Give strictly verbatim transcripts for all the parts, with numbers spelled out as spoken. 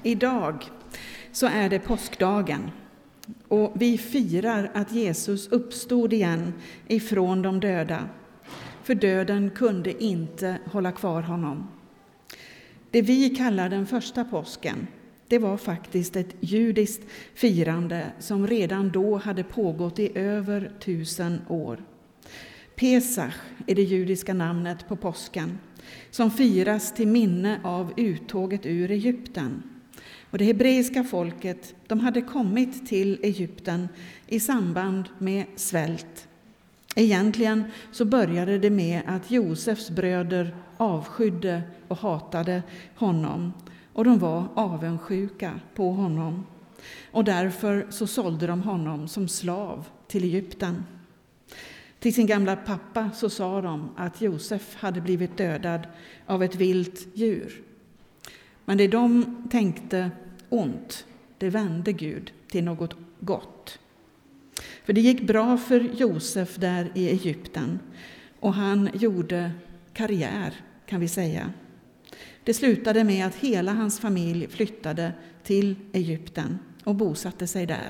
Idag så är det påskdagen och vi firar att Jesus uppstod igen ifrån de döda. För döden kunde inte hålla kvar honom. Det vi kallar den första påsken, det var faktiskt ett judiskt firande som redan då hade pågått i över tusen år. Pesach är det judiska namnet på påsken, som firas till minne av uttåget ur Egypten. Och det hebreiska folket, de hade kommit till Egypten i samband med svält. Egentligen så började det med att Josefs bröder avskydde och hatade honom. Och de var avundsjuka på honom. Och därför så sålde de honom som slav till Egypten. Till sin gamla pappa så sa de att Josef hade blivit dödad av ett vilt djur. Men det de tänkte ont, det vände Gud till något gott. För det gick bra för Josef där i Egypten och han gjorde karriär, kan vi säga. Det slutade med att hela hans familj flyttade till Egypten och bosatte sig där.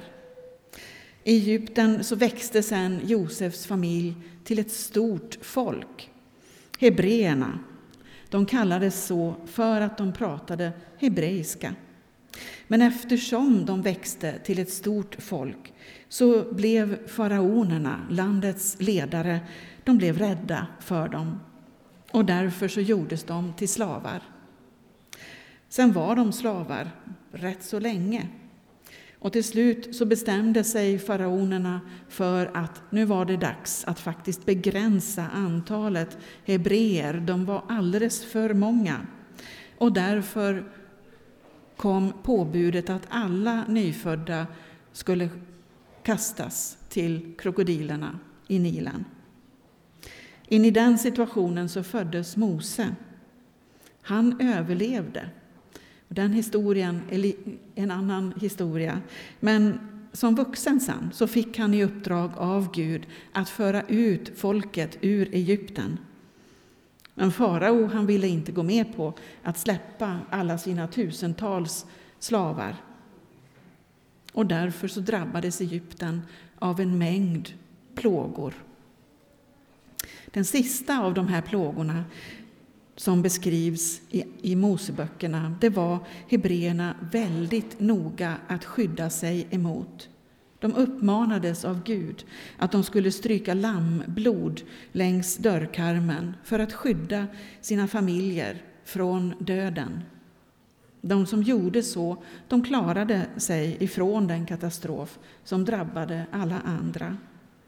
I Egypten så växte sedan Josefs familj till ett stort folk. Hebreerna, de kallades så för att de pratade hebreiska. Men eftersom de växte till ett stort folk så blev faraonerna, landets ledare, de blev rädda för dem. Och därför så gjordes de till slavar. Sen var de slavar rätt så länge. Och till slut så bestämde sig faraonerna för att nu var det dags att faktiskt begränsa antalet hebreer. De var alldeles för många. Och därför kom påbudet att alla nyfödda skulle kastas till krokodilerna i Nilen. In i den situationen så föddes Mose. Han överlevde. Den historien är en annan historia. Men som vuxen sen så fick han i uppdrag av Gud att föra ut folket ur Egypten. Men farao han ville inte gå med på att släppa alla sina tusentals slavar. Och därför så drabbades Egypten av en mängd plågor. Den sista av de här plågorna som beskrivs i, i Moseböckerna, det var hebreerna väldigt noga att skydda sig emot. De uppmanades av Gud att de skulle stryka lammblod längs dörrkarmen för att skydda sina familjer från döden. De som gjorde så, de klarade sig ifrån den katastrof som drabbade alla andra.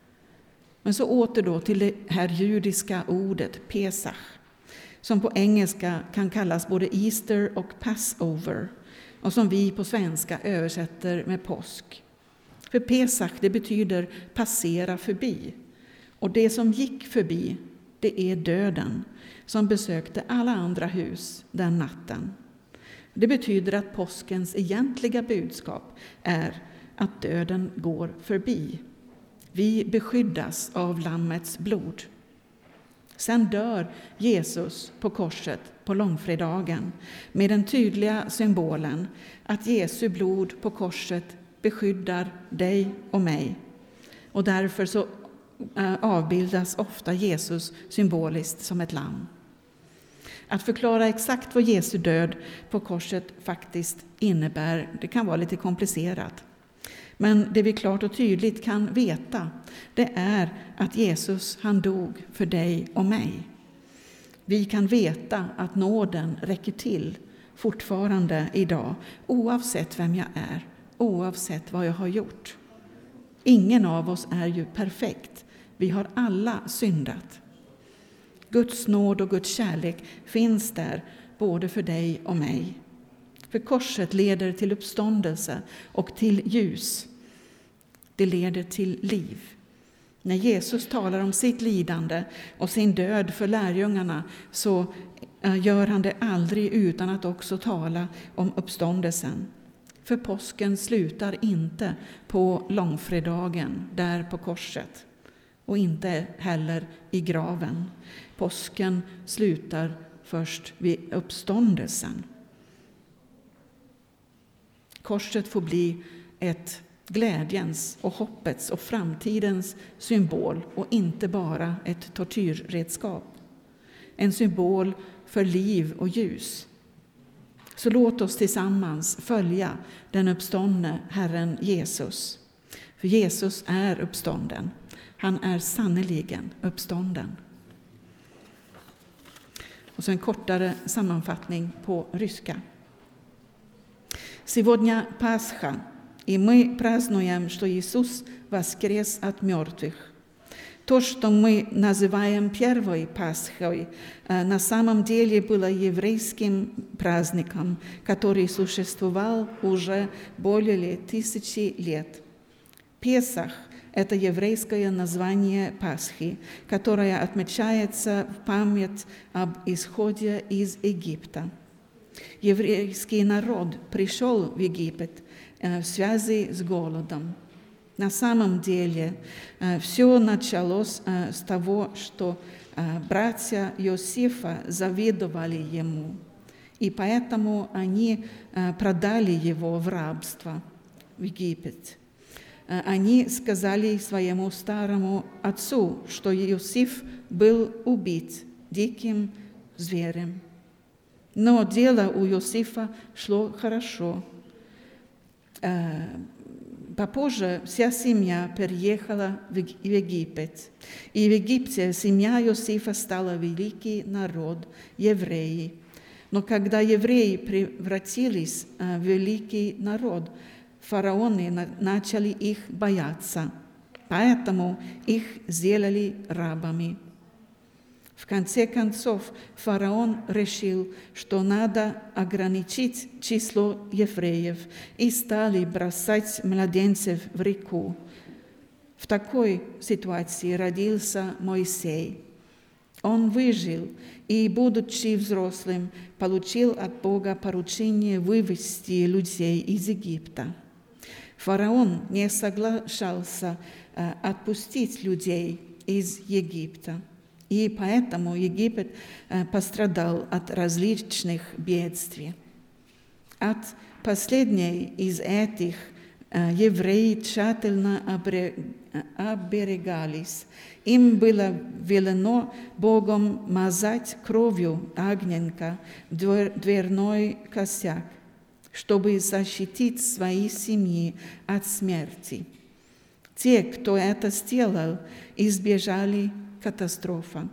Men så åter då till det här judiska ordet Pesach, som på engelska kan kallas både Easter och Passover och som vi på svenska översätter med påsk. För Pesach, det betyder passera förbi. Och det som gick förbi, det är döden som besökte alla andra hus den natten. Det betyder att påskens egentliga budskap är att döden går förbi. Vi beskyddas av lammets blod. Sen dör Jesus på korset på långfredagen med den tydliga symbolen att Jesu blod på korset beskyddar dig och mig. Och därför så avbildas ofta Jesus symboliskt som ett lamm. Att förklara exakt vad Jesu död på korset faktiskt innebär, det kan vara lite komplicerat. Men det vi klart och tydligt kan veta, det är att Jesus han dog för dig och mig. Vi kan veta att nåden räcker till fortfarande idag, oavsett vem jag är, oavsett vad jag har gjort. Ingen av oss är ju perfekt. Vi har alla syndat. Guds nåd och Guds kärlek finns där både för dig och mig. För korset leder till uppståndelse och till ljus. Det leder till liv. När Jesus talar om sitt lidande och sin död för lärjungarna så gör han det aldrig utan att också tala om uppståndelsen. För påsken slutar inte på långfredagen där på korset och inte heller i graven. Påsken slutar först vid uppståndelsen. korset får bli ett glädjens och hoppets och framtidens symbol och inte bara ett tortyrredskap. En symbol för liv och ljus. Så låt oss tillsammans följa den uppståndne Herren Jesus. För Jesus är uppstånden. Han är sannoliken uppstånden. Och så en kortare sammanfattning på ryska. Сегодня Пасха, и мы празднуем, что Иисус воскрес от мертвых. То, что мы называем первой Пасхой, на самом деле было еврейским праздником, который существовал уже более тысячи лет. Песах – это еврейское название Пасхи, которое отмечается в память об исходе из Египта. Еврейский народ пришел в Египет в связи с голодом. На самом деле все началось с того, что братья Иосифа завидовали ему, и поэтому они продали его в рабство в Египет. Они сказали своему старому отцу, что Иосиф был убит диким зверем. Но дело у Иосифа шло хорошо. Попозже вся семья переехала в Египет. И в Египте семья Иосифа стала великий народ, евреи. Но когда евреи превратились в великий народ, фараоны начали их бояться, поэтому их сделали рабами. В конце концов, фараон решил, что надо ограничить число евреев, и стали бросать младенцев в реку. В такой ситуации родился Моисей. Он выжил и, будучи взрослым, получил от Бога поручение вывести людей из Египта. Фараон не соглашался отпустить людей из Египта. И поэтому Египет пострадал от различных бедствий. От последней из этих евреи тщательно оберегались. Им было велено Богом мазать кровью агненка дверной косяк, чтобы защитить свои семьи от смерти. Те, кто это сделал, избежали катастрофа,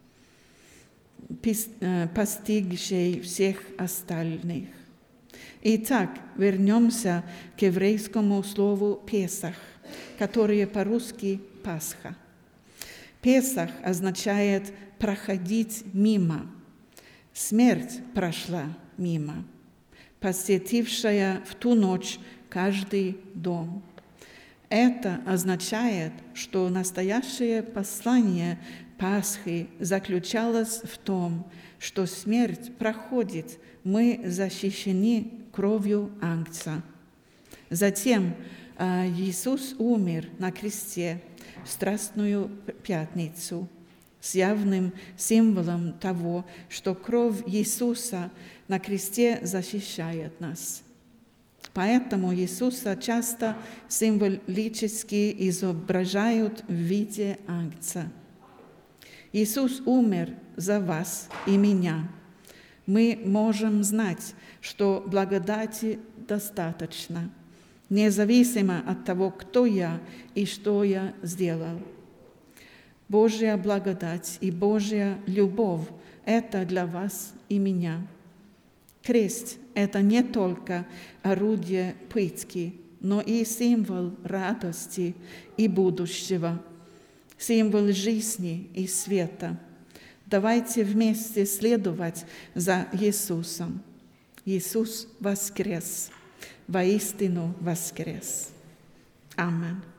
постигшей всех остальных. Итак, вернемся к еврейскому слову «Песах», которое по-русски «Пасха». Песах означает «проходить мимо». Смерть прошла мимо, посетившая в ту ночь каждый дом. Это означает, что настоящее послание Пасхи заключалось в том, что смерть проходит, мы защищены кровью Агнца. Затем Иисус умер на кресте в Страстную Пятницу с явным символом того, что кровь Иисуса на кресте защищает нас. Поэтому Иисуса часто символически изображают в виде агнца. Иисус умер за вас и меня. Мы можем знать, что благодати достаточно, независимо от того, кто я и что я сделал. Божья благодать и Божья любовь – это для вас и меня. Крест – это не только орудие пытки, но и символ радости и будущего, символ жизни и света. Давайте вместе следовать за Иисусом. Иисус воскрес, воистину воскрес. Аминь.